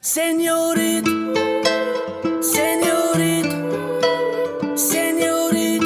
Сеньорит, сеньорит, сеньорит,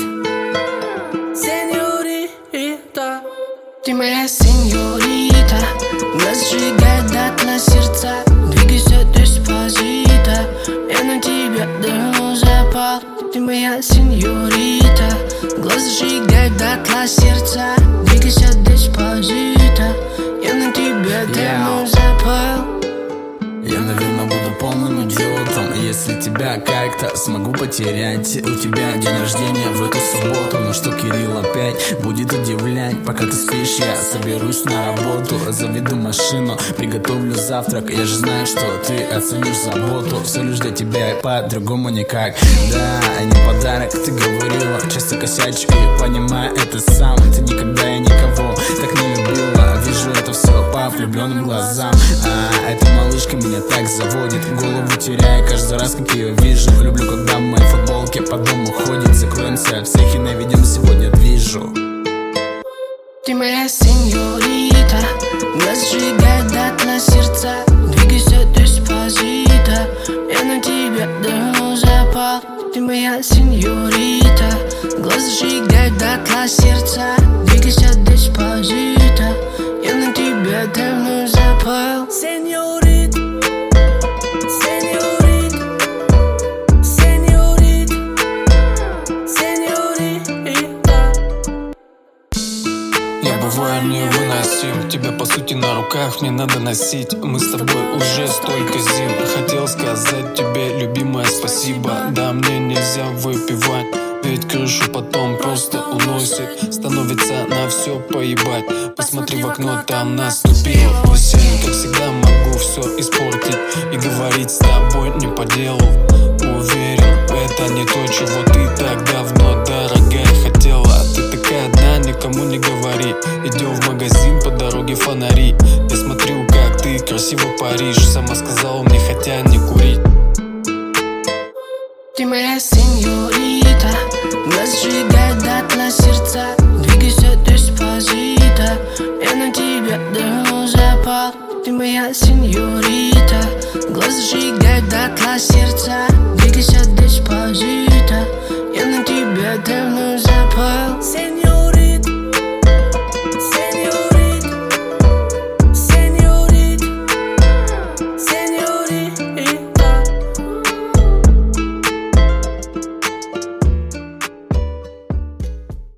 сеньорита. Ты моя сеньорита, глаз сжигает дотла сердца. Двигайся деспозито, я на тебя давно запал. Ты моя сеньорита, глаз сжигает дотла сердца. Двигайся деспозито, я на тебя давно запал. Я, наверное, буду полным идиотом, если тебя как-то смогу потерять. У тебя день рождения в эту субботу, но что Кирилл опять будет удивлять. Пока ты спишь, я соберусь на работу, заведу машину, приготовлю завтрак. Я же знаю, что ты оценишь заботу. Все лишь для тебя и по-другому никак. Да, не подарок, ты говорила, часто косячу и понимаю это сам. Ты никогда и никого так не любила, вижу это все по влюбленным глазам. А эта малышка меня так заводит, голову теряя каждый раз, как ее вижу. Люблю, когда в моей футболке по дому ходит. Закроемся от всех и наведем сегодня движу. Ты моя сеньорита, глаз сжигает дотла сердца. Двигайся деспозито, я на тебя давно запал. Ты моя сеньорита, глаз сжигает дотла сердца. Двигайся деспозито, я на тебя давно запал. Сеньорит, сеньорит, сеньорит, сеньорита. Я бываю невыносим, тебя по сути на руках мне надо носить. Мы с тобой уже столько зим. Хотел сказать тебе, любимая, спасибо. Да, мне нельзя выпивать, ведь крышу потом просто уносит. Становится на все поебать. Посмотри в окно, там наступил осень. Как всегда могу все испортить и говорить с тобой не по делу. Уверен, это не то, чего ты так давно, дорогая, хотела. Ты такая одна, никому не говори. Идем в магазин, по дороге фонари. Я смотрю, как ты красиво паришь. Сама сказала мне, хотя не курить. Ты моя сеньорита, глаз сжигает дотла сердца. Двигайся деспозито, я на тебя давно запал. Ты моя сеньорита, глаз сжигает дотла сердца. Двигайся деспозито, я на тебя давно запал. Сеньорита.